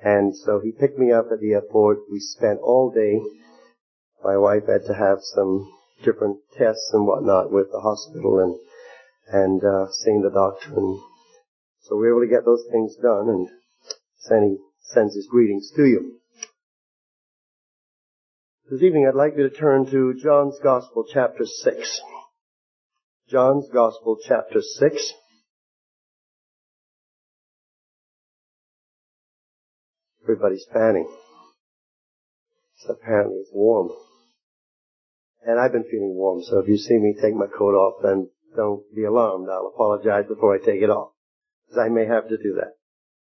And so he picked me up at the airport. We spent all day. My wife had to have some different tests and whatnot with the hospital and seeing the doctor. And so we were able to get those things done, and he sends his greetings to you. This evening I'd like you to turn to John's Gospel, chapter 6. John's Gospel, chapter 6. Everybody's fanning. Apparently it's warm. And I've been feeling warm, so if you see me take my coat off, then don't be alarmed. I'll apologize before I take it off, because I may have to do that.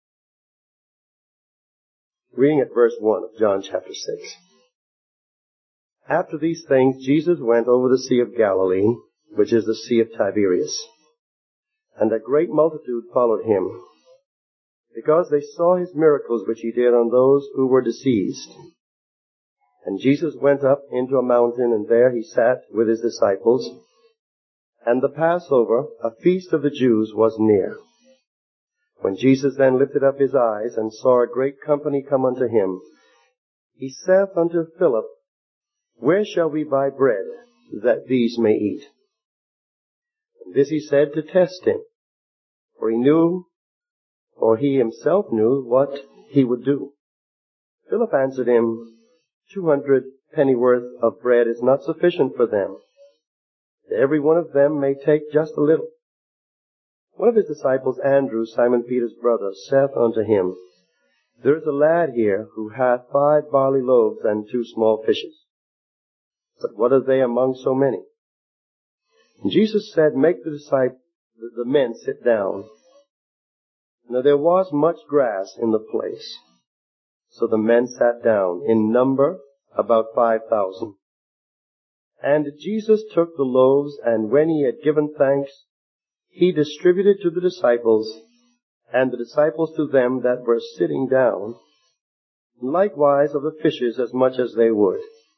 Reading at verse 1 of John chapter 6. After these things, Jesus went over the Sea of Galilee, which is the Sea of Tiberias. And a great multitude followed him, because they saw his miracles which he did on those who were diseased. And Jesus went up into a mountain, and there he sat with his disciples. And the Passover, a feast of the Jews, was near. When Jesus then lifted up his eyes, and saw a great company come unto him, he saith unto Philip, Where shall we buy bread, that these may eat? And this he said to test him, for he himself knew what he would do. Philip answered him, 200 pennyworth of bread is not sufficient for them. Every one of them may take just a little. One of his disciples, Andrew, Simon Peter's brother, saith unto him, There is a lad here who hath 5 barley loaves and 2 small fishes. But what are they among so many? And Jesus said, Make the men sit down. Now there was much grass in the place. So the men sat down, in number about 5,000. And Jesus took the loaves, and when he had given thanks, he distributed to the disciples, and the disciples to them that were sitting down, likewise of the fishes as much as they would.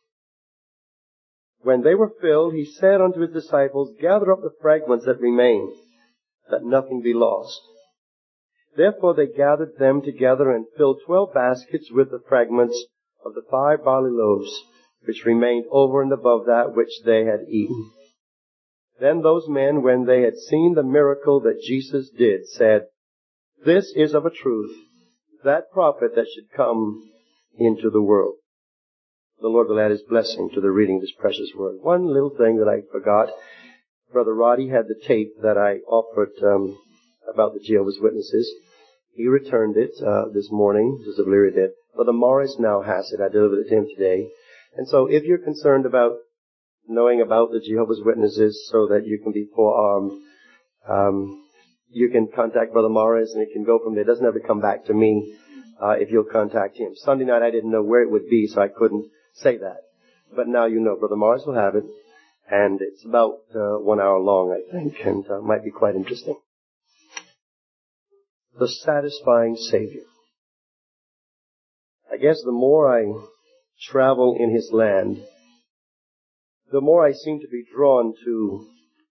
When they were filled, he said unto his disciples, Gather up the fragments that remain, that nothing be lost. Therefore they gathered them together and filled 12 baskets with the fragments of the 5 barley loaves, which remained over and above that which they had eaten. Then those men, when they had seen the miracle that Jesus did, said, This is of a truth that prophet that should come into the world. The Lord will add his blessing to the reading of his precious word. One little thing that I forgot. Brother Roddy had the tape that I offered about the Jehovah's Witnesses. He returned it this morning, Sister Valeria did. Brother Morris now has it. I delivered it to him today. And so if you're concerned about knowing about the Jehovah's Witnesses so that you can be forearmed, you can contact Brother Morris, and it can go from there. It doesn't have to come back to me if you'll contact him. Sunday night I didn't know where it would be, so I couldn't say that. But now you know. Brother Morris will have it. And it's about 1 hour long, I think, and might be quite interesting. The satisfying Savior. I guess the more I travel in his land, the more I seem to be drawn to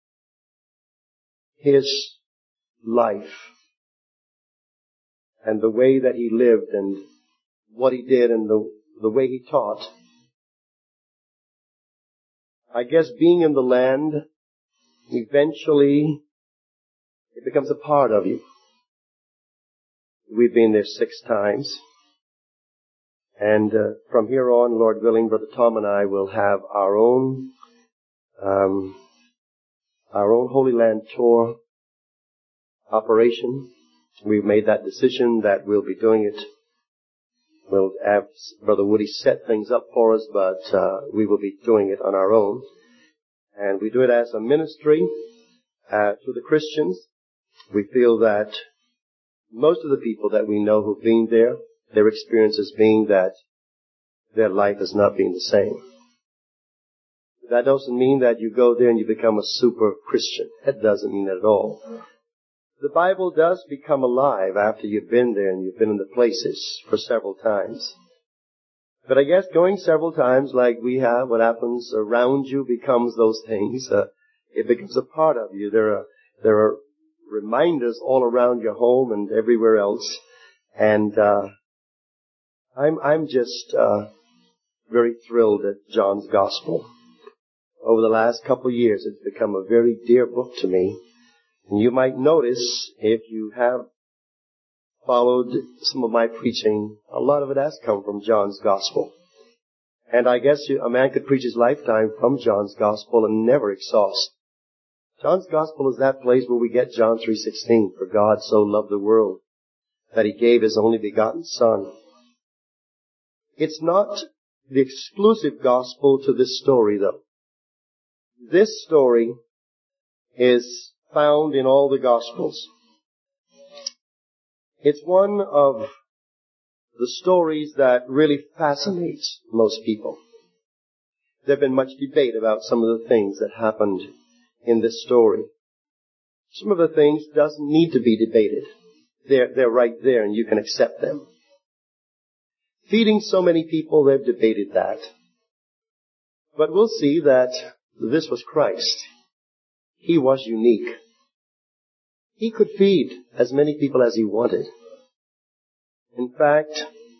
his life and the way that he lived and what he did and the way he taught. I guess being in the land, eventually it becomes a part of you. We've been there 6 times. And from here on, Lord willing, Brother Tom and I will have our own Holy Land tour operation. We've made that decision that we'll be doing it. We'll have Brother Woody set things up for us, but we will be doing it on our own. And we do it as a ministry to the Christians. We feel that most of the people that we know who've been there, their experience has been that their life has not been the same. That doesn't mean that you go there and you become a super Christian. That doesn't mean that at all. The Bible does become alive after you've been there and you've been in the places for several times. But I guess going several times like we have, what happens around you becomes those things. It becomes a part of you. There are reminders all around your home and everywhere else. And I'm just very thrilled at John's Gospel. Over the last couple of years, it's become a very dear book to me. And you might notice, if you have followed some of my preaching, a lot of it has come from John's Gospel. And I guess a man could preach his lifetime from John's Gospel and never exhaust. John's Gospel is that place where we get John 3:16, for God so loved the world that He gave His only begotten Son. It's not the exclusive gospel to this story, though. This story is found in all the Gospels. It's one of the stories that really fascinates most people. There's been much debate about some of the things that happened in this story. Some of the things doesn't need to be debated. They're right there and you can accept them. Feeding so many people, they've debated that. But we'll see that this was Christ. He was unique. He could feed as many people as He wanted. In fact,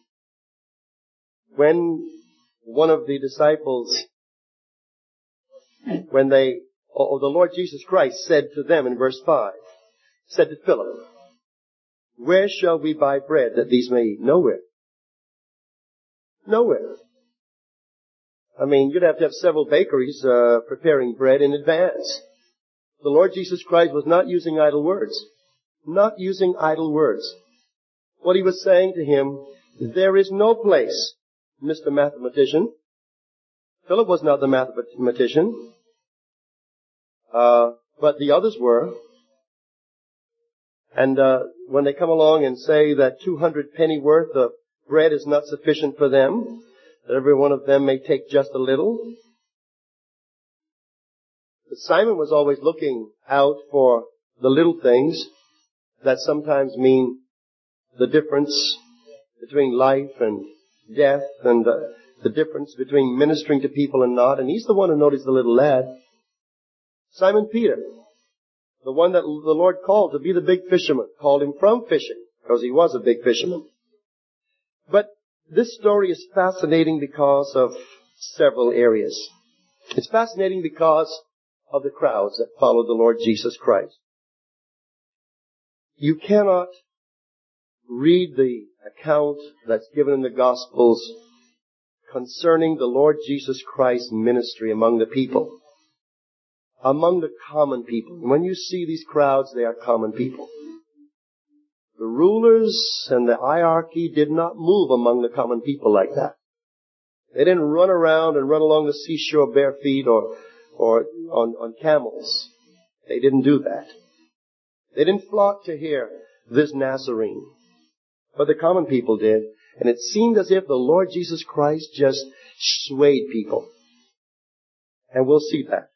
when one of the disciples, the Lord Jesus Christ said to them in verse 5, said to Philip, "Where shall we buy bread that these may eat?" Nowhere. Nowhere. I mean, you'd have to have several bakeries preparing bread in advance. The Lord Jesus Christ was not using idle words. Not using idle words. What He was saying to him, there is no place, Mr. Mathematician. Philip was not the mathematician. But the others were. And when they come along and say that 200 penny worth of bread is not sufficient for them, that every one of them may take just a little. But Simon was always looking out for the little things that sometimes mean the difference between life and death and the difference between ministering to people and not. And he's the one who noticed the little lad. Simon Peter, the one that the Lord called to be the big fisherman, called him from fishing because he was a big fisherman. But this story is fascinating because of several areas. It's fascinating because of the crowds that followed the Lord Jesus Christ. You cannot read the account that's given in the Gospels concerning the Lord Jesus Christ's ministry among the people, among the common people. When you see these crowds, they are common people. The rulers and the hierarchy did not move among the common people like that. They didn't run around and run along the seashore bare feet or on camels. They didn't do that. They didn't flock to hear this Nazarene. But the common people did. And it seemed as if the Lord Jesus Christ just swayed people. And we'll see that.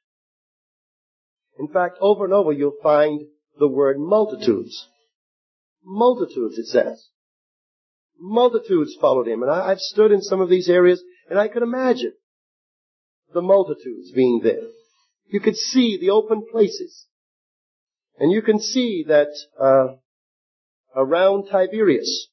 In fact, over and over you'll find the word multitudes. Multitudes, it says. Multitudes followed Him. And I've stood in some of these areas and I could imagine the multitudes being there. You could see the open places. And you can see that around Tiberias,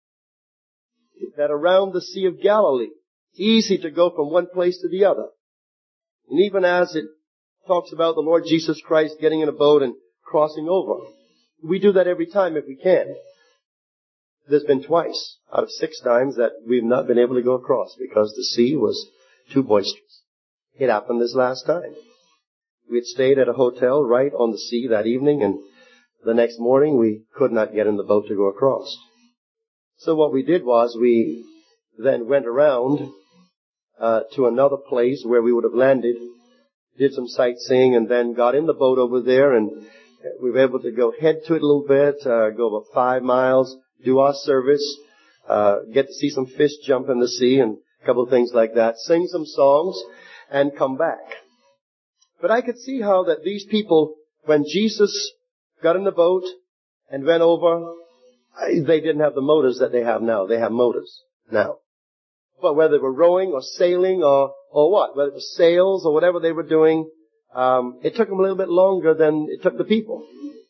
that around the Sea of Galilee, it's easy to go from one place to the other. And even as it talks about the Lord Jesus Christ getting in a boat and crossing over, we do that every time if we can. There's been twice out of 6 times that we've not been able to go across because the sea was too boisterous. It happened this last time. We had stayed at a hotel right on the sea that evening, and the next morning we could not get in the boat to go across. So what we did was we then went around to another place where we would have landed, did some sightseeing, and then got in the boat over there, and we were able to go head to it a little bit, go about 5 miles, do our service, get to see some fish jump in the sea and a couple of things like that, sing some songs, and come back. But I could see how that these people, when Jesus got in the boat and went over, they didn't have the motives that they have now. They have motives now. But whether they were rowing or sailing or what, whether it was sails or whatever they were doing, it took them a little bit longer than it took the people.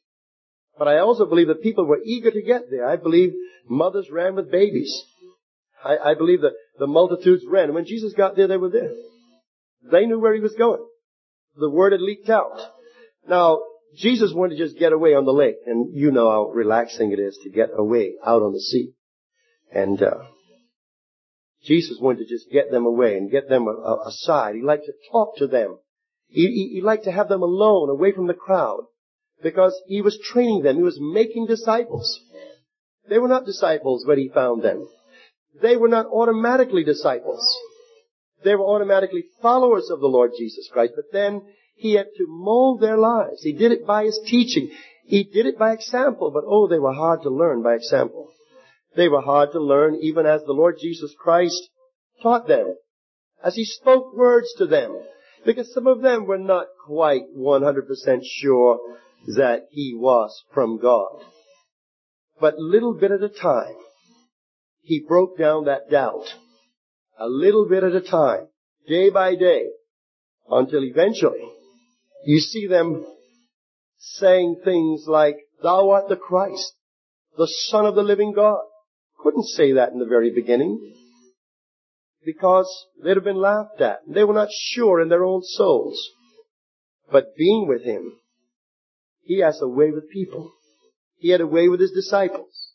But I also believe that people were eager to get there. I believe mothers ran with babies. I believe that the multitudes ran. When Jesus got there, they were there. They knew where he was going. The word had leaked out. Now, Jesus wanted to just get away on the lake. And you know how relaxing it is to get away out on the sea. And Jesus wanted to just get them away and get them aside. He liked to talk to them. He liked to have them alone, away from the crowd. Because he was training them. He was making disciples. They were not disciples when he found them. They were not automatically disciples. They were automatically followers of the Lord Jesus Christ. But then he had to mold their lives. He did it by his teaching. He did it by example. But oh, they were hard to learn by example. They were hard to learn even as the Lord Jesus Christ taught them. As he spoke words to them. Because some of them were not quite 100% sure that he was from God. But little bit at a time, he broke down that doubt. A little bit at a time, day by day, until eventually you see them saying things like, "Thou art the Christ, the Son of the living God." Couldn't say that in the very beginning because they'd have been laughed at. They were not sure in their own souls. But being with him, he has a way with people. He had a way with his disciples.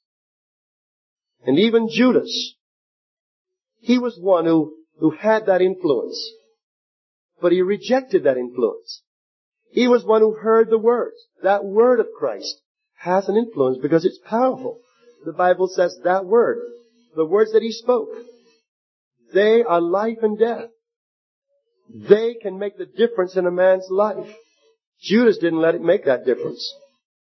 And even Judas, he was one who had that influence. But he rejected that influence. He was one who heard the words. That word of Christ has an influence because it's powerful. The Bible says that word, the words that he spoke, they are life and death. They can make the difference in a man's life. Judas didn't let it make that difference.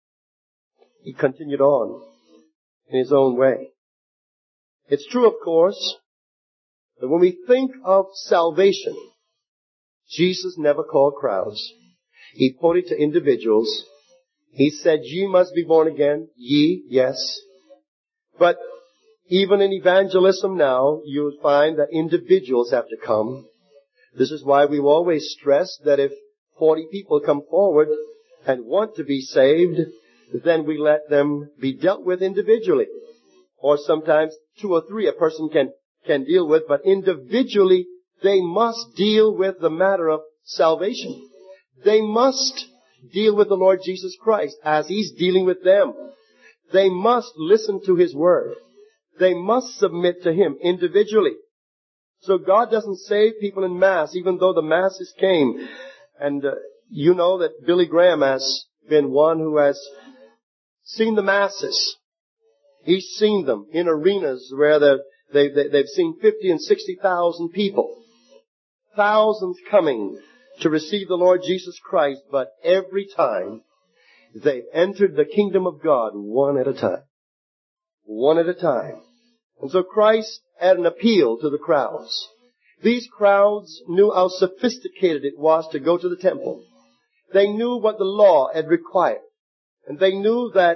He continued on in his own way. It's true, of course, that when we think of salvation, Jesus never called crowds. He pointed to individuals. He said, "Ye must be born again." Ye, yes. But even in evangelism now, you'll find that individuals have to come. This is why we've always stressed that if 40 people come forward and want to be saved, then we let them be dealt with individually. Or sometimes 2 or 3 a person can deal with, but individually they must deal with the matter of salvation. They must deal with the Lord Jesus Christ as he's dealing with them. They must listen to his word. They must submit to him individually. So God doesn't save people in mass, even though the masses came. And you know that Billy Graham has been one who has seen the masses. He's seen them in arenas where they've seen 50 and 60,000 people. Thousands coming to receive the Lord Jesus Christ, but every time they've entered the kingdom of God one at a time. One at a time. And so Christ had an appeal to the crowds. These crowds knew how sophisticated it was to go to the temple. They knew what the law had required. And they knew that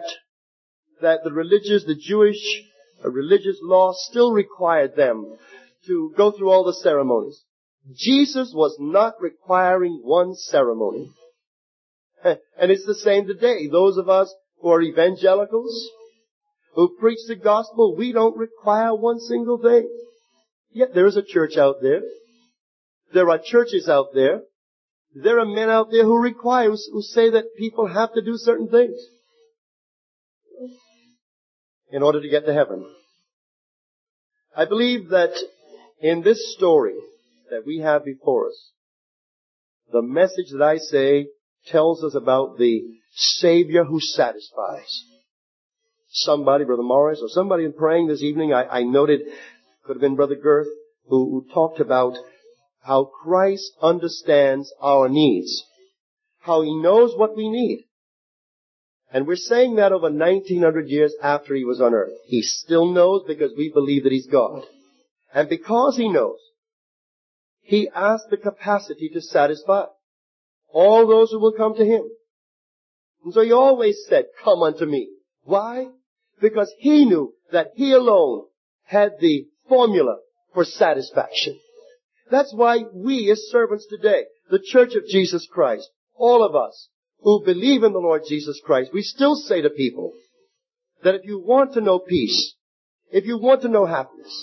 the Jewish religious law still required them to go through all the ceremonies. Jesus was not requiring one ceremony. And it's the same today. Those of us who are evangelicals, who preach the gospel, we don't require one single thing. Yet there is a church out there. There are churches out there. There are men out there who say that people have to do certain things in order to get to heaven. I believe that in this story that we have before us, the message that I say tells us about the Savior who satisfies. Somebody, Brother Morris, or somebody in praying this evening, I noted, could have been Brother Girth, who talked about how Christ understands our needs. How he knows what we need. And we're saying that over 1900 years after he was on earth. He still knows because we believe that he's God. And because he knows, he has the capacity to satisfy all those who will come to him. And so he always said, "Come unto me." Why? Because he knew that he alone had the formula for satisfaction. That's why we as servants today, the Church of Jesus Christ, all of us who believe in the Lord Jesus Christ, we still say to people that if you want to know peace, if you want to know happiness,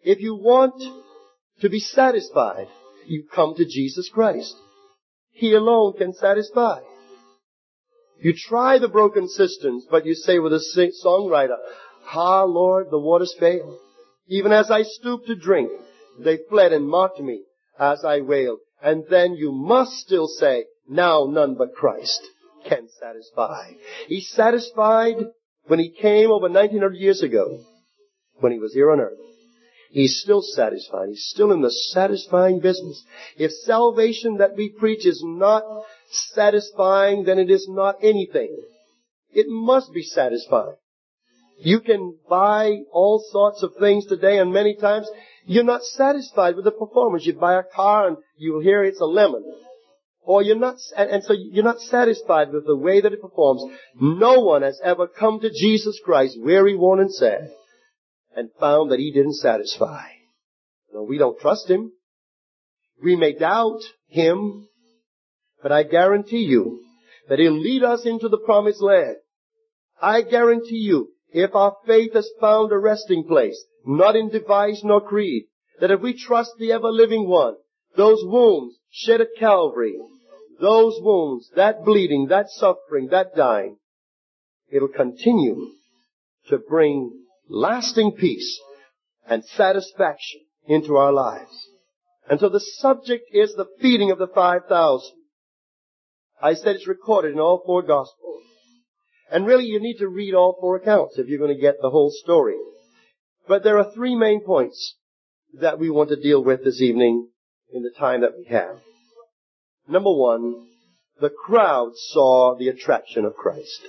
If you want to be satisfied, you come to Jesus Christ. He alone can satisfy. You try the broken cisterns, but you say with a songwriter, "Ah, Lord, the waters fail. Even as I stooped to drink, they fled and mocked me as I wailed." And then you must still say, "Now none but Christ can satisfy." He satisfied when He came over 1900 years ago, when He was here on earth. He's still satisfied. He's still in the satisfying business. If salvation that we preach is not satisfying, then it is not anything. It must be satisfying. You can buy all sorts of things today, and many times you're not satisfied with the performance. You buy a car and you'll hear it's a lemon. Or you're not, and so you're not satisfied with the way that it performs. No one has ever come to Jesus Christ weary, worn, and sad, and found that He didn't satisfy. No, we don't trust Him. We may doubt Him, but I guarantee you that He'll lead us into the promised land. I guarantee you, if our faith has found a resting place, not in device nor creed, that if we trust the ever-living One, those wounds shed at Calvary, those wounds, that bleeding, that suffering, that dying, it'll continue to bring lasting peace and satisfaction into our lives. And so the subject is the feeding of the 5,000. I said it's recorded in all 4 Gospels. And really you need to read all 4 accounts if you're going to get the whole story. But there are 3 main points that we want to deal with this evening in the time that we have. Number 1, the crowd saw the attraction of Christ.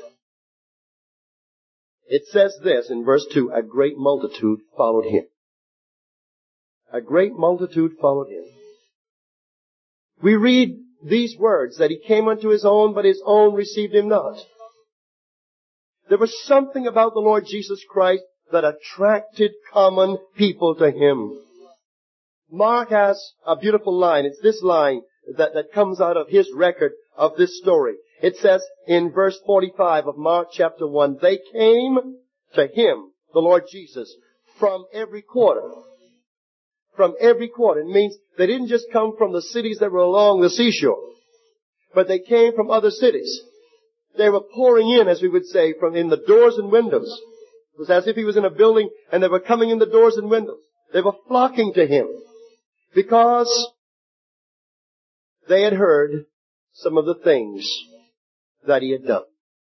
It says this in verse 2, a great multitude followed Him. A great multitude followed Him. We read these words, that He came unto His own, but His own received Him not. There was something about the Lord Jesus Christ that attracted common people to Him. Mark has a beautiful line. It's this line that comes out of his record of this story. It says in verse 45 of Mark chapter 1, they came to Him, the Lord Jesus, from every quarter. From every quarter. It means they didn't just come from the cities that were along the seashore, but they came from other cities. They were pouring in, as we would say, from in the doors and windows. It was as if He was in a building and they were coming in the doors and windows. They were flocking to Him because they had heard some of the things that He had done.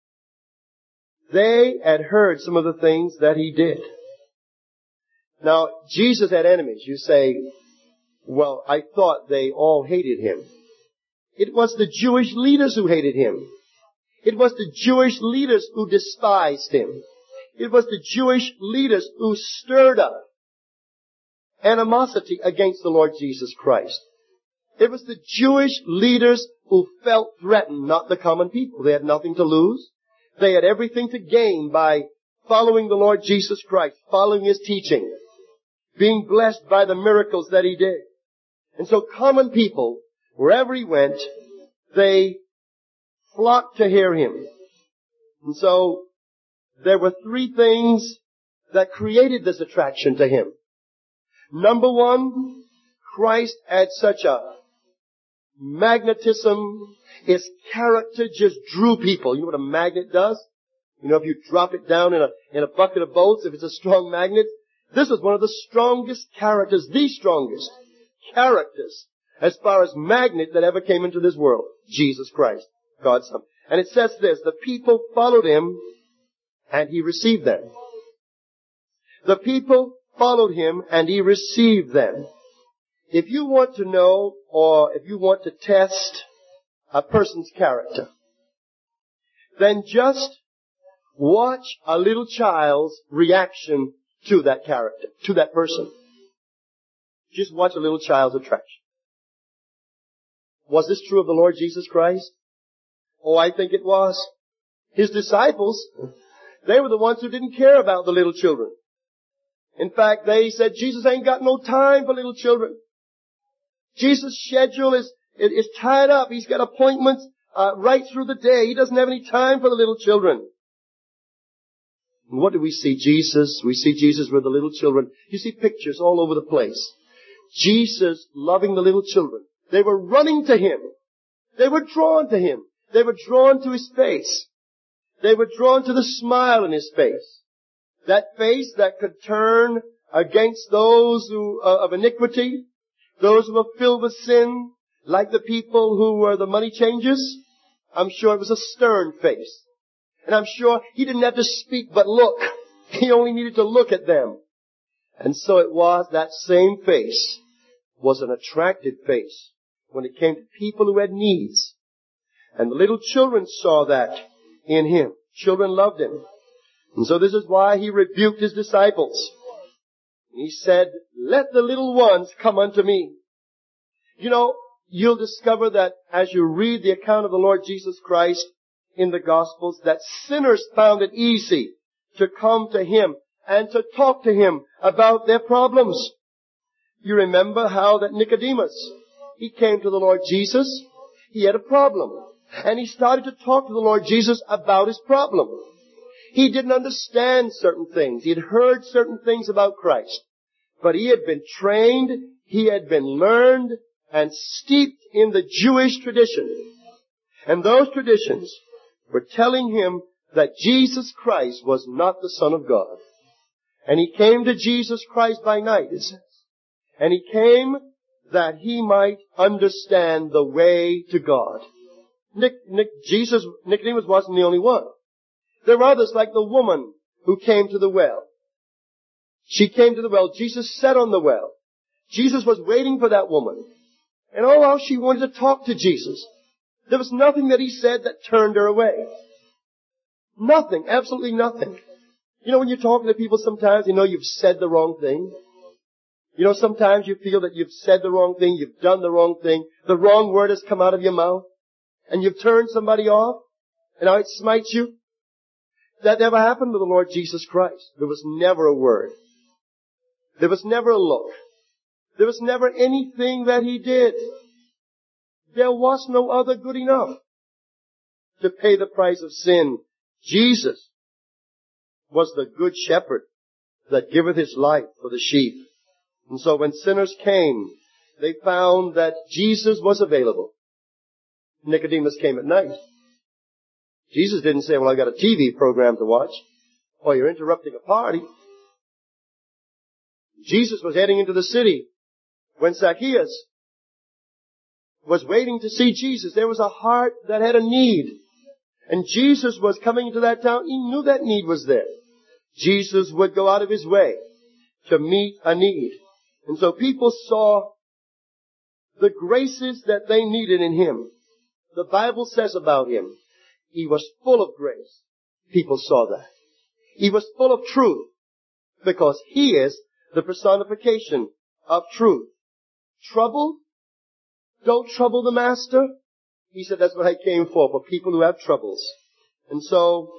They had heard some of the things that He did. Now, Jesus had enemies. You say, well, I thought they all hated Him. It was the Jewish leaders who hated Him. It was the Jewish leaders who despised Him. It was the Jewish leaders who stirred up animosity against the Lord Jesus Christ. It was the Jewish leaders who felt threatened, not the common people. They had nothing to lose. They had everything to gain by following the Lord Jesus Christ, following His teaching, being blessed by the miracles that He did. And so common people, wherever He went, they flocked to hear Him. And so there were 3 things that created this attraction to Him. Number 1, Christ had such a magnetism. His character just drew people. You know what a magnet does? You know, if you drop it down in a bucket of bolts, if it's a strong magnet, this was one of the strongest characters, the strongest characters as far as magnet that ever came into this world. Jesus Christ, God's Son. And it says this, the people followed Him and He received them. The people followed Him and He received them. If you want to know, or if you want to test a person's character, then just watch a little child's reaction to that character, to that person. Just watch a little child's attraction. Was this true of the Lord Jesus Christ? Oh, I think it was. His disciples, they were the ones who didn't care about the little children. In fact, they said, Jesus ain't got no time for little children. Jesus' schedule is tied up. He's got appointments right through the day. He doesn't have any time for the little children. And what do we see? Jesus. We see Jesus with the little children. You see pictures all over the place. Jesus loving the little children. They were running to Him. They were drawn to Him. They were drawn to His face. They were drawn to the smile in His face. That face that could turn against those who of iniquity, those who were filled with sin, like the people who were the money changers. I'm sure it was a stern face. And I'm sure He didn't have to speak but look. He only needed to look at them. And so it was that same face was an attractive face when it came to people who had needs. And the little children saw that in Him. Children loved Him. And so this is why He rebuked His disciples. He said, let the little ones come unto me. You know, you'll discover that as you read the account of the Lord Jesus Christ in the Gospels, that sinners found it easy to come to Him and to talk to Him about their problems. You remember how that Nicodemus, he came to the Lord Jesus. He had a problem. And he started to talk to the Lord Jesus about his problem. He didn't understand certain things. He had heard certain things about Christ. But he had been trained, he had been learned, and steeped in the Jewish tradition. And those traditions were telling him that Jesus Christ was not the Son of God. And he came to Jesus Christ by night, it says. And he came that he might understand the way to God. Nicodemus wasn't the only one. There were others like the woman who came to the well. She came to the well. Jesus sat on the well. Jesus was waiting for that woman. And oh, how she wanted to talk to Jesus. There was nothing that He said that turned her away. Nothing. Absolutely nothing. You know, when you're talking to people sometimes, you know you've said the wrong thing. You know, sometimes you feel that you've said the wrong thing, you've done the wrong thing, the wrong word has come out of your mouth, and you've turned somebody off, and now it smites you. That never happened to the Lord Jesus Christ. There was never a word. There was never a look. There was never anything that He did. There was no other good enough to pay the price of sin. Jesus was the good shepherd that giveth His life for the sheep. And so when sinners came, they found that Jesus was available. Nicodemus came at night. Jesus didn't say, well, I've got a TV program to watch. Or you're interrupting a party. Jesus was heading into the city when Zacchaeus was waiting to see Jesus. There was a heart that had a need. And Jesus was coming into that town. He knew that need was there. Jesus would go out of His way to meet a need. And so people saw the graces that they needed in Him. The Bible says about Him, He was full of grace. People saw that. He was full of truth because He is the personification of truth. Trouble? Don't trouble the Master. He said that's what I came for people who have troubles. And so,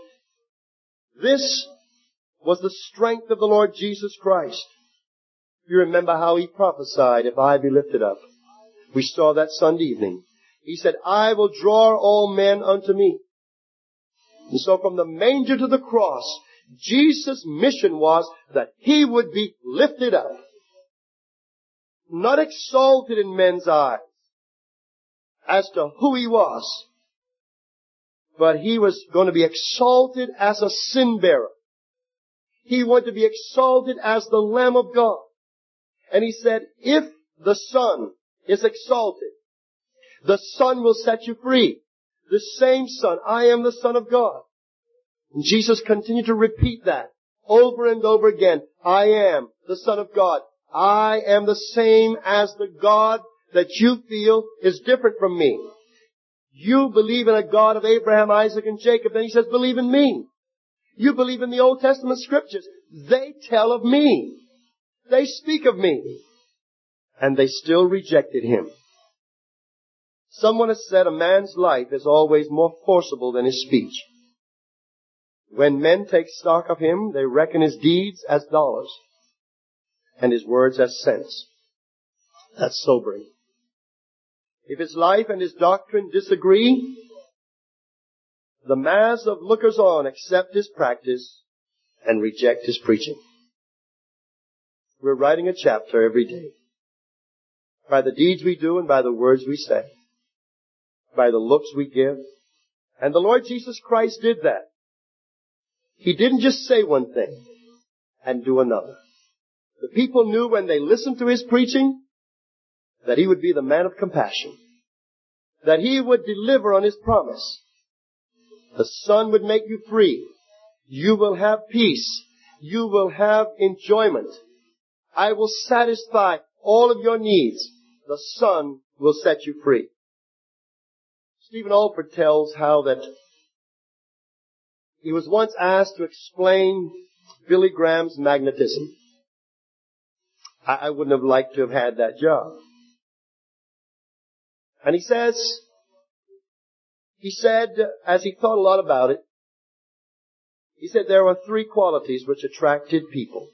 this was the strength of the Lord Jesus Christ. You remember how He prophesied, if I be lifted up. We saw that Sunday evening. He said, I will draw all men unto me. And so from the manger to the cross, Jesus' mission was that He would be lifted up. Not exalted in men's eyes as to who He was, but He was going to be exalted as a sin bearer. He wanted to be exalted as the Lamb of God. And He said, if the Son is exalted, the Son will set you free. The same Son. I am the Son of God. And Jesus continued to repeat that over and over again. I am the Son of God. I am the same as the God that you feel is different from me. You believe in a God of Abraham, Isaac, and Jacob. Then He says, believe in me. You believe in the Old Testament Scriptures. They tell of me. They speak of me. And they still rejected Him. Someone has said a man's life is always more forcible than his speech. When men take stock of him, they reckon his deeds as dollars and his words as cents. That's sobering. If his life and his doctrine disagree, the mass of lookers-on accept his practice and reject his preaching. We're writing a chapter every day. By the deeds we do and by the words we say. By the looks we give. And the Lord Jesus Christ did that. He didn't just say one thing and do another. The people knew when they listened to his preaching that he would be the man of compassion. That he would deliver on his promise. The Son would make you free. You will have peace. You will have enjoyment. I will satisfy all of your needs. The Son will set you free. Stephen Alford tells how that he was once asked to explain Billy Graham's magnetism. I wouldn't have liked to have had that job. And he said, as he thought a lot about it, he said there were three qualities which attracted people.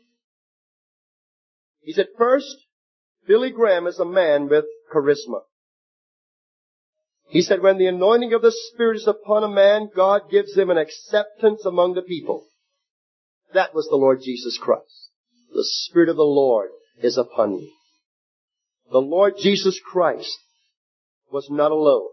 He said, first, Billy Graham is a man with charisma. He said, when the anointing of the Spirit is upon a man, God gives him an acceptance among the people. That was the Lord Jesus Christ. The Spirit of the Lord is upon me. The Lord Jesus Christ was not alone.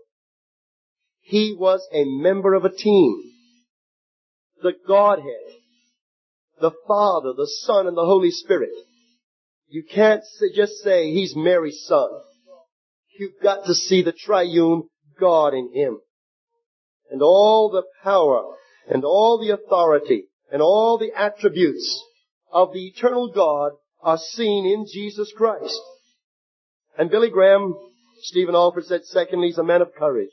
He was a member of a team. The Godhead, the Father, the Son, and the Holy Spirit. You can't just say he's Mary's son. You've got to see the triune God in him. And all the power, and all the authority, and all the attributes of the eternal God are seen in Jesus Christ. And Billy Graham, Stephen Alford said, secondly, he's a man of courage.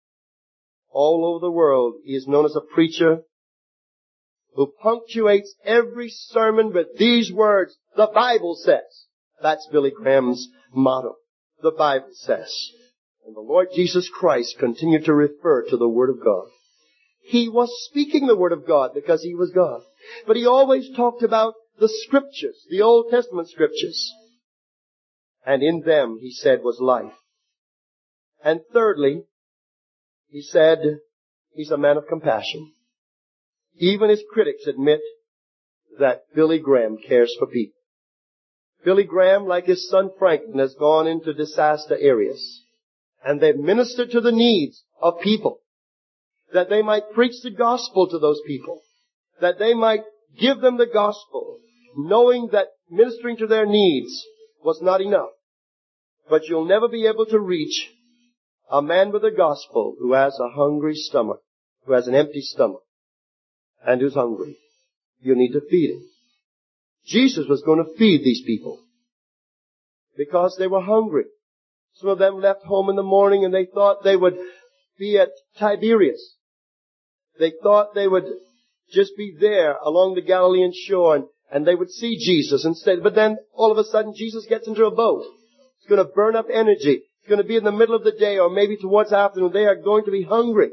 All over the world, he is known as a preacher who punctuates every sermon with these words, the Bible says. That's Billy Graham's motto. The Bible says. And the Lord Jesus Christ continued to refer to the Word of God. He was speaking the Word of God because he was God. But he always talked about the Scriptures, the Old Testament Scriptures. And in them, he said, was life. And thirdly, he said, he's a man of compassion. Even his critics admit that Billy Graham cares for people. Billy Graham, like his son Franklin, has gone into disaster areas. And they've ministered to the needs of people. That they might preach the gospel to those people. That they might give them the gospel, knowing that ministering to their needs was not enough. But you'll never be able to reach a man with the gospel who has a hungry stomach, who has an empty stomach, and who's hungry. You need to feed him. Jesus was going to feed these people because they were hungry. Some of them left home in the morning and they thought they would be at Tiberias. They thought they would just be there along the Galilean shore and they would see Jesus instead. But then all of a sudden Jesus gets into a boat. It's going to burn up energy. It's going to be in the middle of the day or maybe towards afternoon. They are going to be hungry.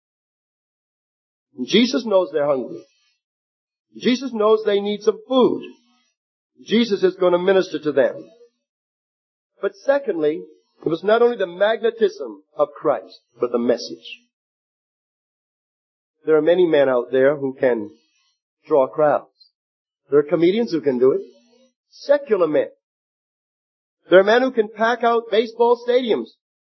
And Jesus knows they're hungry. Jesus knows they need some food. Jesus is going to minister to them. But secondly, it was not only the magnetism of Christ, but the message. There are many men out there who can draw crowds. There are comedians who can do it. Secular men. There are men who can pack out baseball stadiums.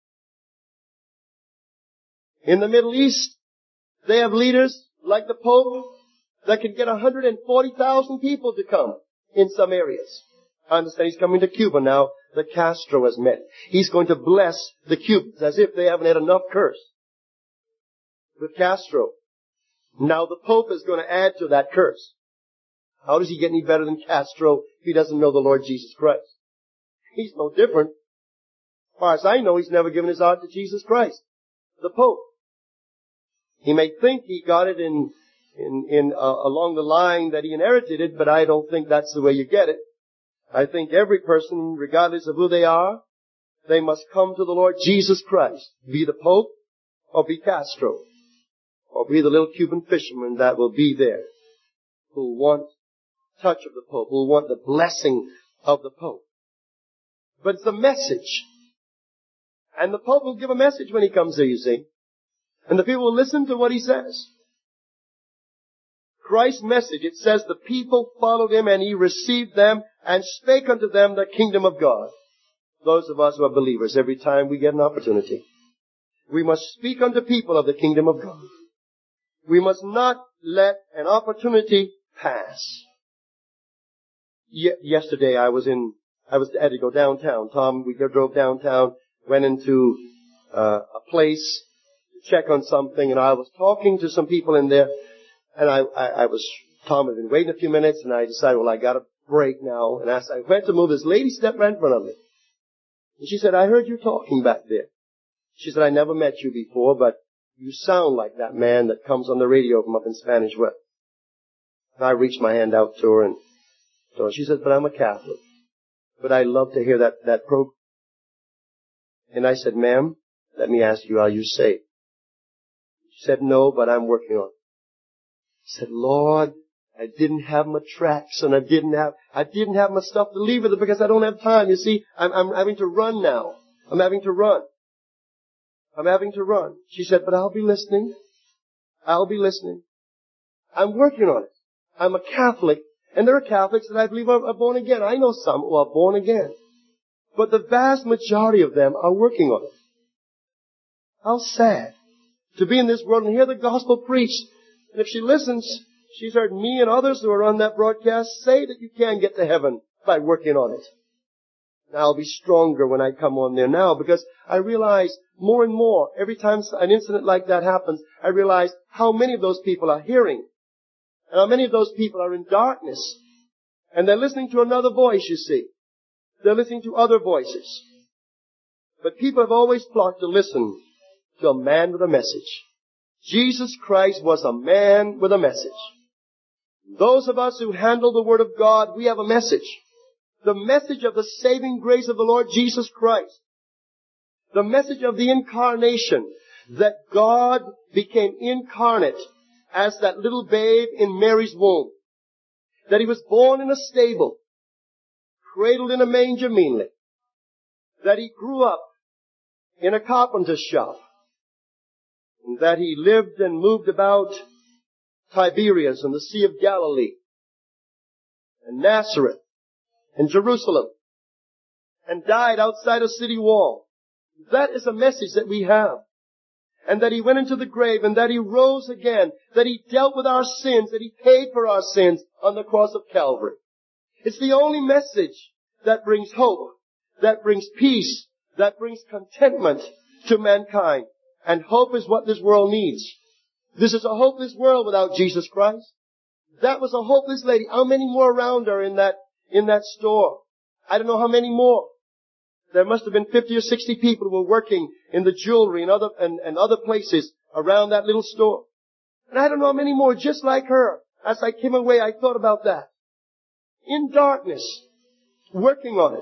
In the Middle East, they have leaders like the Pope that can get 140,000 people to come in some areas. I understand he's coming to Cuba now that Castro has met. He's going to bless the Cubans as if they haven't had enough curse with Castro. Now the Pope is going to add to that curse. How does he get any better than Castro if he doesn't know the Lord Jesus Christ? He's no different. As far as I know, he's never given his heart to Jesus Christ. The Pope. He may think he got it along the line that he inherited it, but I don't think that's the way you get it. I think every person, regardless of who they are, they must come to the Lord Jesus Christ. Be the Pope or be Castro. Or be the little Cuban fisherman that will be there. Who will want touch of the Pope. Who will want the blessing of the Pope. But it's a message. And the Pope will give a message when he comes there, you see. And the people will listen to what he says. Christ's message, it says the people followed him and he received them and spake unto them the kingdom of God. Those of us who are believers, every time we get an opportunity, we must speak unto people of the kingdom of God. We must not let an opportunity pass. Yesterday I had to go downtown. Tom, we drove downtown, went into a place to check on something, and I was talking to some people in there, and Tom had been waiting a few minutes, and I decided, well, I got a break now, and as I went to move, this lady stepped right in front of me. And she said, I heard you talking back there. She said, I never met you before, but you sound like that man that comes on the radio from up in Spanish West. And I reached my hand out to her, and she said, but I'm a Catholic. But I love to hear that program. And I said, ma'am, let me ask you, are you saved? She said, no, but I'm working on it. I said, Lord, I didn't have my tracts and I didn't have my stuff to leave with it because I don't have time. You see, I'm having to run now. I'm having to run. She said, but I'll be listening. I'm working on it. I'm a Catholic, and there are Catholics that I believe are born again. I know some who are born again. But the vast majority of them are working on it. How sad to be in this world and hear the gospel preached. And if she listens, she's heard me and others who are on that broadcast say that you can get to heaven by working on it. And I'll be stronger when I come on there now because I realize more and more, every time an incident like that happens, I realize how many of those people are hearing. And how many of those people are in darkness. And they're listening to another voice, you see. They're listening to other voices. But people have always flocked to listen to a man with a message. Jesus Christ was a man with a message. Those of us who handle the Word of God, we have a message. The message of the saving grace of the Lord Jesus Christ. The message of the incarnation, that God became incarnate as that little babe in Mary's womb. That he was born in a stable, cradled in a manger meanly. That he grew up in a carpenter's shop. And that he lived and moved about Tiberias and the Sea of Galilee, and Nazareth, and Jerusalem, and died outside a city wall. That is a message that we have. And that he went into the grave, and that he rose again, that he dealt with our sins, that he paid for our sins on the cross of Calvary. It's the only message that brings hope, that brings peace, that brings contentment to mankind. And hope is what this world needs. This is a hopeless world without Jesus Christ. That was a hopeless lady. How many more around her in that store? I don't know how many more. There must have been 50 or 60 people who were working in the jewelry and other places around that little store. And I don't know how many more just like her. As I came away, I thought about that. In darkness, working on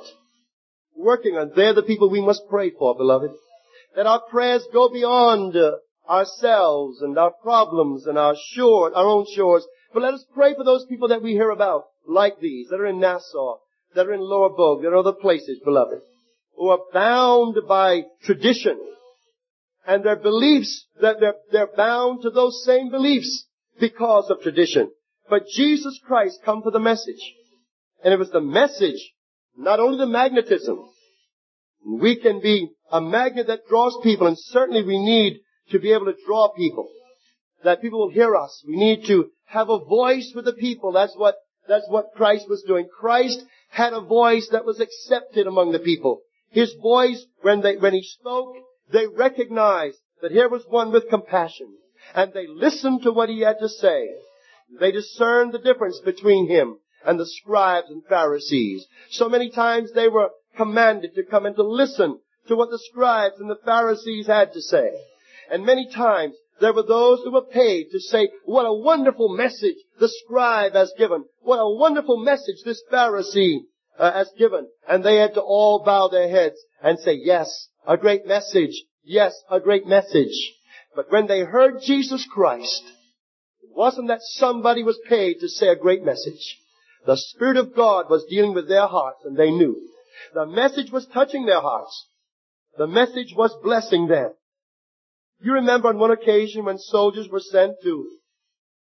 it. They're the people we must pray for, beloved. That our prayers go beyond ourselves and our problems and our own shores. But let us pray for those people that we hear about, like these, that are in Nassau, that are in Lower Bogue, that are other places, beloved, who are bound by tradition. And their beliefs, that they're bound to those same beliefs because of tradition. But Jesus Christ come for the message. And it was the message, not only the magnetism. We can be a magnet that draws people, and certainly we need to be able to draw people. That people will hear us. We need to have a voice with the people. That's what Christ was doing. Christ had a voice that was accepted among the people. His voice, when he spoke, they recognized that here was one with compassion. And they listened to what he had to say. They discerned the difference between him and the scribes and Pharisees. So many times they were commanded to come and to listen to what the scribes and the Pharisees had to say. And many times there were those who were paid to say, what a wonderful message the scribe has given. What a wonderful message this Pharisee has given. And they had to all bow their heads and say, yes, a great message. Yes, a great message. But when they heard Jesus Christ, it wasn't that somebody was paid to say a great message. The Spirit of God was dealing with their hearts, and they knew. The message was touching their hearts. The message was blessing them. You remember on one occasion when soldiers were sent to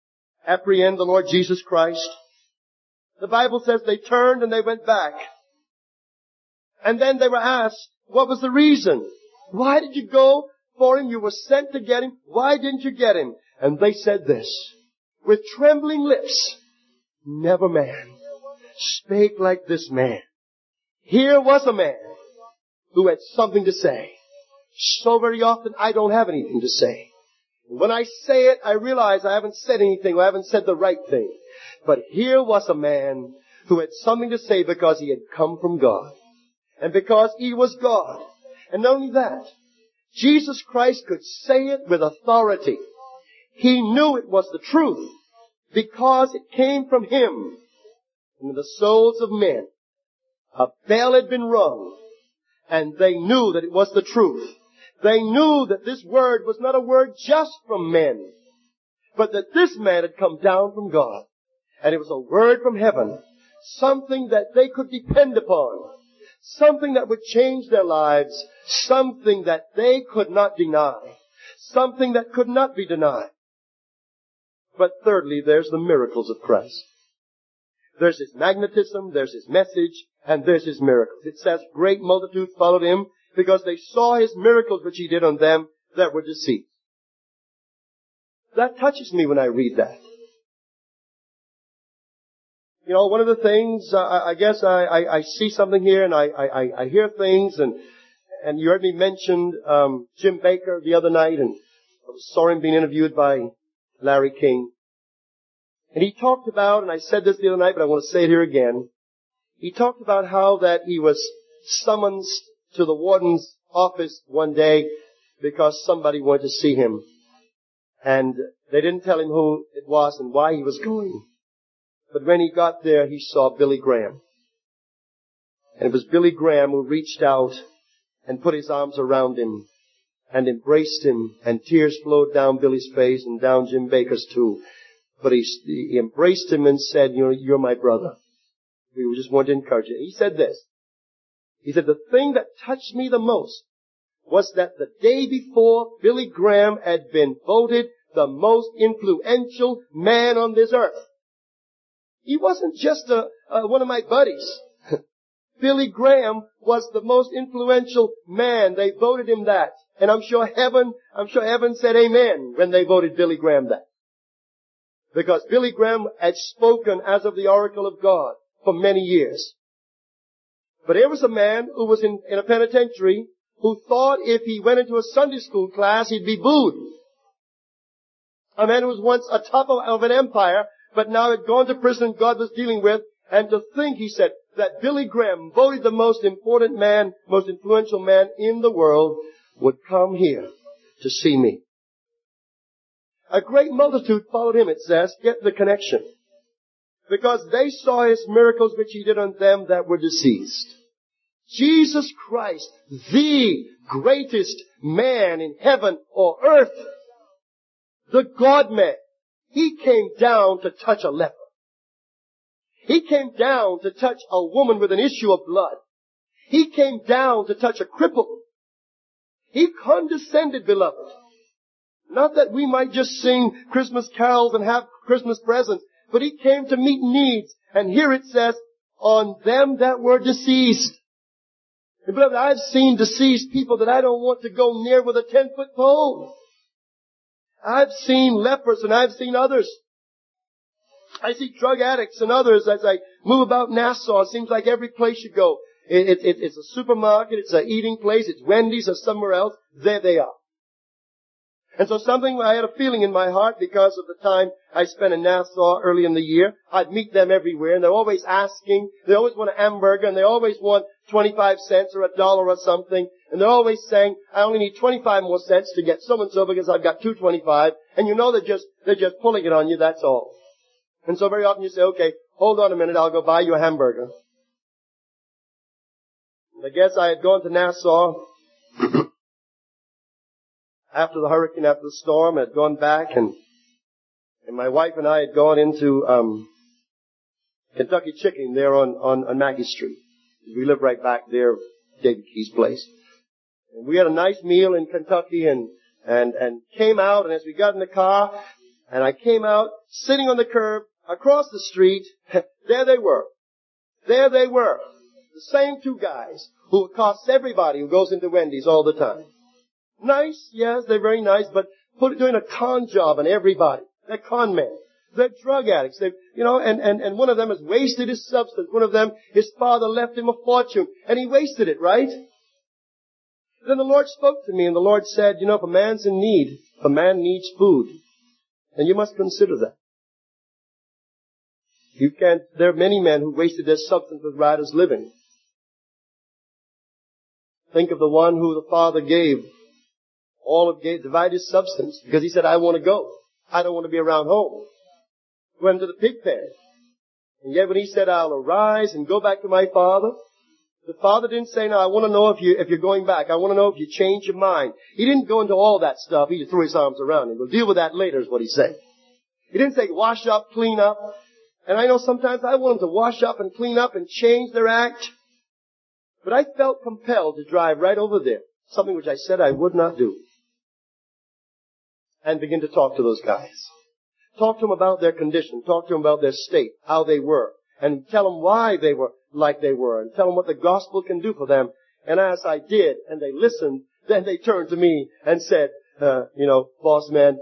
apprehend the Lord Jesus Christ. The Bible says they turned and they went back. And then they were asked, what was the reason? Why did you go for him? You were sent to get him. Why didn't you get him? And they said this, with trembling lips, never man spake like this man. Here was a man who had something to say. So very often I don't have anything to say. When I say it, I realize I haven't said anything, or I haven't said the right thing. But here was a man who had something to say because he had come from God. And because he was God. And not only that, Jesus Christ could say it with authority. He knew it was the truth because it came from him. In the souls of men, a bell had been rung, and they knew that it was the truth. They knew that this word was not a word just from men, but that this man had come down from God. And it was a word from heaven, something that they could depend upon, something that would change their lives, something that they could not deny, something that could not be denied. But thirdly, there's the miracles of Christ. There's his magnetism, there's his message, and there's his miracles. It says great multitude followed him because they saw his miracles which he did on them that were deceased. That touches me when I read that. You know, one of the things, I guess I see something here and I hear things and you heard me mention Jim Baker the other night, and I saw him being interviewed by Larry King. And he talked about, and I said this the other night, but I want to say it here again. He talked about how that he was summoned to the warden's office one day because somebody wanted to see him. And they didn't tell him who it was and why he was going. But when he got there, he saw Billy Graham. And it was Billy Graham who reached out and put his arms around him and embraced him, and tears flowed down Billy's face and down Jim Baker's too. But he embraced him and said, you're my brother. We just want to encourage you. He said this. He said, the thing that touched me the most was that the day before, Billy Graham had been voted the most influential man on this earth. He wasn't just one of my buddies. Billy Graham was the most influential man. They voted him that. And I'm sure heaven said amen when they voted Billy Graham that. Because Billy Graham had spoken as of the oracle of God for many years. But here was a man who was in a penitentiary who thought if he went into a Sunday school class, he'd be booed. A man who was once a top of an empire, but now had gone to prison God was dealing with. And to think, he said, that Billy Graham, voted the most important man, most influential man in the world, would come here to see me. A great multitude followed him, it says. Get the connection. Because they saw his miracles which he did on them that were deceased. Jesus Christ, the greatest man in heaven or earth, the God-man, he came down to touch a leper. He came down to touch a woman with an issue of blood. He came down to touch a cripple. He condescended, beloved. Not that we might just sing Christmas carols and have Christmas presents, but he came to meet needs. And here it says, on them that were deceased. And beloved, I've seen deceased people that I don't want to go near with a 10-foot pole. I've seen lepers and I've seen others. I see drug addicts and others as I move about Nassau. It seems like every place you go, it's a supermarket, it's an eating place, it's Wendy's or somewhere else. There they are. And so I had a feeling in my heart because of the time I spent in Nassau early in the year. I'd meet them everywhere and they're always asking, they always want a hamburger and they always want 25 cents or $1 or something. And they're always saying, I only need 25 more cents to get so and so because I've got 2.25. And you know they're just pulling it on you, that's all. And so very often you say, okay, hold on a minute, I'll go buy you a hamburger. And I guess I had gone to Nassau after the hurricane, after the storm, had gone back, and my wife and I had gone into Kentucky Chicken there on Mackey Street. We live right back there, David Key's place. And we had a nice meal in Kentucky and came out, and as we got in the car, And I came out, sitting on the curb, across the street. There they were. There they were. The same two guys who accost everybody who goes into Wendy's all the time. Nice, yes, they're very nice, but doing a con job on everybody. They're con men. They're drug addicts. And one of them has wasted his substance. One of them, his father left him a fortune, and he wasted it, right? Then the Lord spoke to me, and the Lord said, if a man's in need, if a man needs food, then you must consider that. There are many men who wasted their substance with riotous living. Think of the one who the father divided his substance, because he said, I want to go. I don't want to be around home. Went to the pig pen. And yet when he said, I'll arise and go back to my father, the father didn't say, no, I want to know if you're going back. I want to know if you change your mind. He didn't go into all that stuff. He just threw his arms around him. We'll deal with that later is what he said. He didn't say wash up, clean up. And I know sometimes I want them to wash up and clean up and change their act. But I felt compelled to drive right over there, something which I said I would not do, and begin to talk to those guys. Talk to them about their condition. Talk to them about their state, how they were, and tell them why they were like they were, and tell them what the gospel can do for them. And as I did, and they listened, then they turned to me and said, boss man,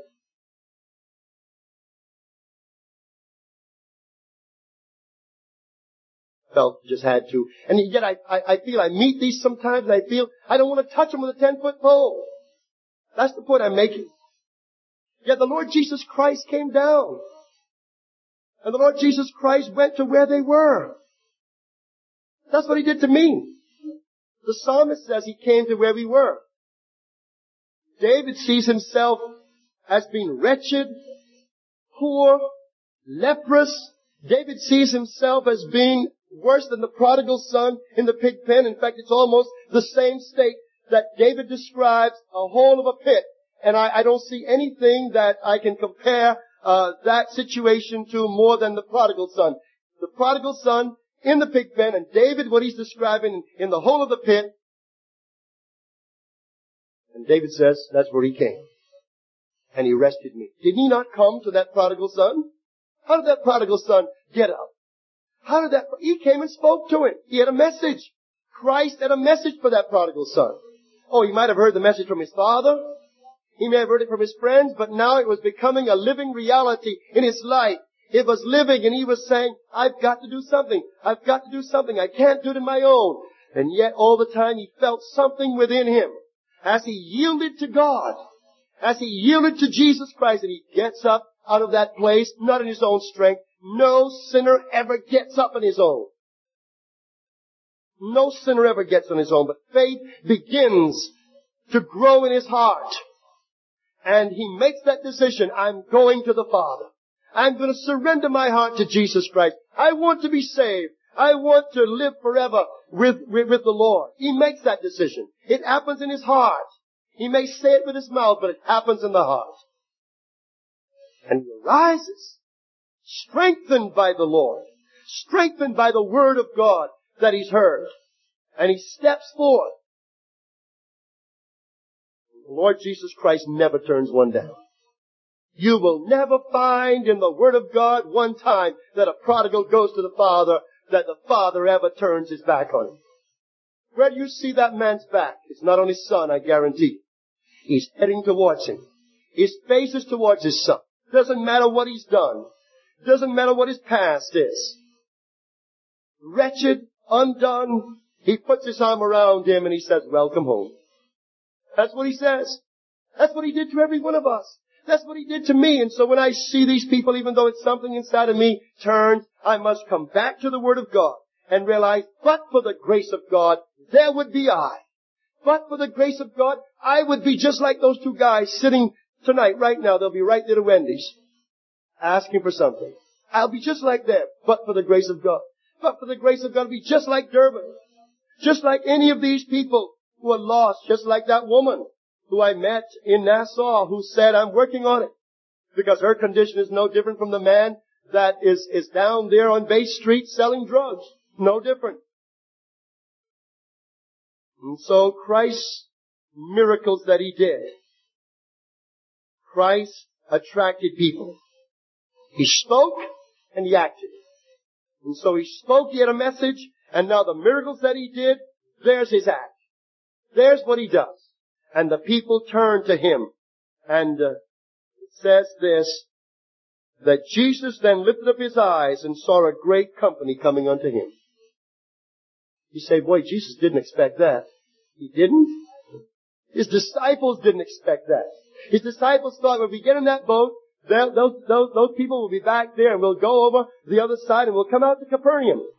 felt just had to. And yet I feel I meet these sometimes and I feel I don't want to touch them with a 10-foot pole. That's the point I'm making. Yet the Lord Jesus Christ came down. And the Lord Jesus Christ went to where they were. That's what He did to me. The psalmist says He came to where we were. David sees himself as being wretched, poor, leprous. David sees himself as being worse than the prodigal son in the pig pen. In fact, it's almost the same state that David describes, a hole of a pit. And I don't see anything that I can compare that situation to more than the prodigal son. The prodigal son in the pig pen, and David, what he's describing in the hole of the pit. And David says, that's where he came. And He rescued me. Did He not come to that prodigal son? How did that prodigal son get up? He came and spoke to him. He had a message. Christ had a message for that prodigal son. Oh, he might have heard the message from his father. He may have heard it from his friends, but now it was becoming a living reality in his life. It was living, and he was saying, I've got to do something. I've got to do something. I can't do it on my own. And yet all the time he felt something within him. As he yielded to God, as he yielded to Jesus Christ, and he gets up out of that place, not in his own strength. No sinner ever gets up on his own. No sinner ever gets on his own, but faith begins to grow in his heart. And he makes that decision, I'm going to the Father. I'm going to surrender my heart to Jesus Christ. I want to be saved. I want to live forever with the Lord. He makes that decision. It happens in his heart. He may say it with his mouth, but it happens in the heart. And he arises, strengthened by the Lord, strengthened by the Word of God that he's heard. And he steps forth. The Lord Jesus Christ never turns one down. You will never find in the Word of God one time that a prodigal goes to the Father, that the Father ever turns his back on him. Where do you see that man's back? It's not on his son, I guarantee. He's heading towards him. His face is towards his son. Doesn't matter what he's done. Doesn't matter what his past is. Wretched, undone, he puts his arm around him and he says, welcome home. That's what he says. That's what he did to every one of us. That's what he did to me. And so when I see these people, even though it's something inside of me turned, I must come back to the Word of God and realize, but for the grace of God, there would be I. But for the grace of God, I would be just like those two guys sitting tonight, right now. They'll be right there to Wendy's, asking for something. I'll be just like them, but for the grace of God. But for the grace of God, I'll be just like Durbin. Just like any of these people who are lost, just like that woman who I met in Nassau who said, I'm working on it. Because her condition is no different from the man that is down there on Bay Street selling drugs. No different. And so Christ's miracles that He did, Christ attracted people. He spoke and he acted. And so he spoke, he had a message, and now the miracles that he did, there's his act. There's what he does. And the people turned to him. And it says this, that Jesus then lifted up his eyes and saw a great company coming unto him. You say, boy, Jesus didn't expect that. He didn't? His disciples didn't expect that. His disciples thought when we get in that boat, those people will be back there and we'll go over the other side and we'll come out to Capernaum.